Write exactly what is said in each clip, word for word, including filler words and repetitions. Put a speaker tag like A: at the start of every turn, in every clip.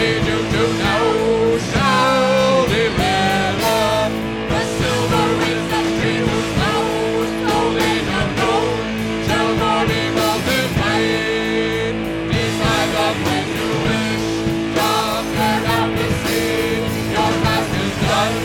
A: need you to know. Shall deliver the silver winds that dream who flows slowly unknown. Shall more be melted plain beside the place you wish. Just turn out to see your task is done.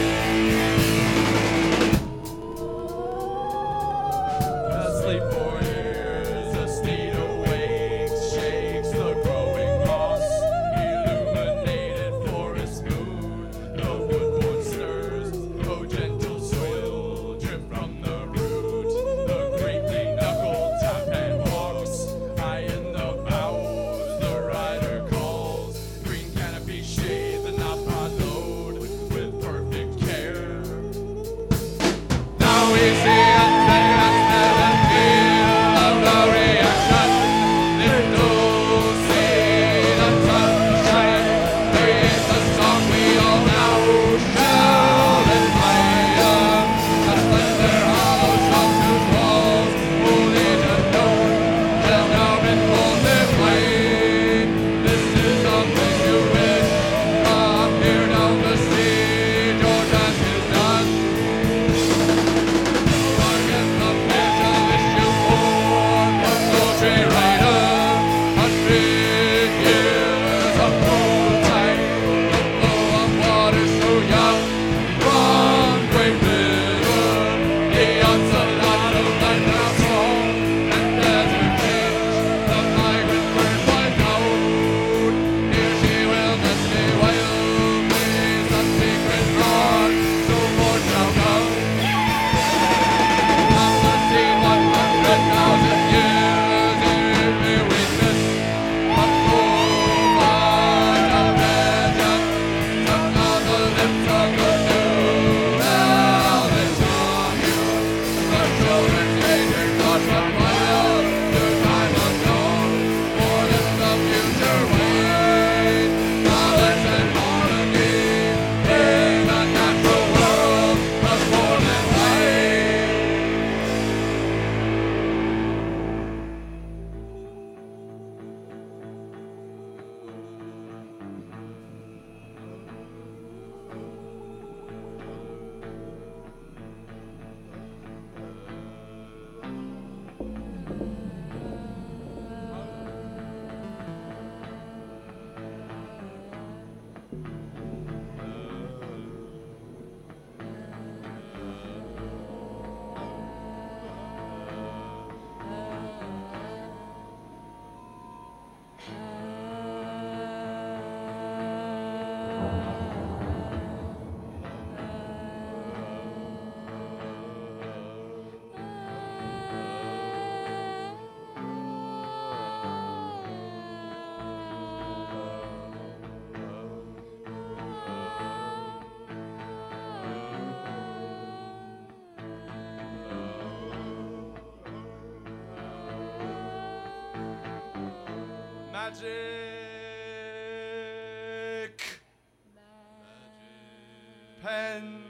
A: Asleep for years, a steed awakes, shakes the growing moss, illuminated forest moon. The woodboard stirs, oh gentle swill, drip from the root. The greatly knuckled tapman walks, high in the boughs. The rider calls, green canopy shade the knot-pod load with perfect care. Now we see and say and smell and feel of the reaction. Little seed of sunshine, there is a song we all now shall admire. The slender hollow songs whose walls only unknown has now been pulled their plain. This is the place you wish. Come here down the sea, your task is done. Against the pitch of issue four, a sultry rider, hundred years of moonlight, the flow of water so young, from great river, the onslaught of lighthouse song, and desert change, the migrant bird flies out. Here she will nest a while, plays a secret chord, so forth shall come. Not the seen one hundred thousand years in we witness, but full much of legend, stuck on the lips of the new velvet song. The children's nature taught from wild to time unknown, more than the future waits. Knowledge and harmony in the natural world must form and light. Magic pen.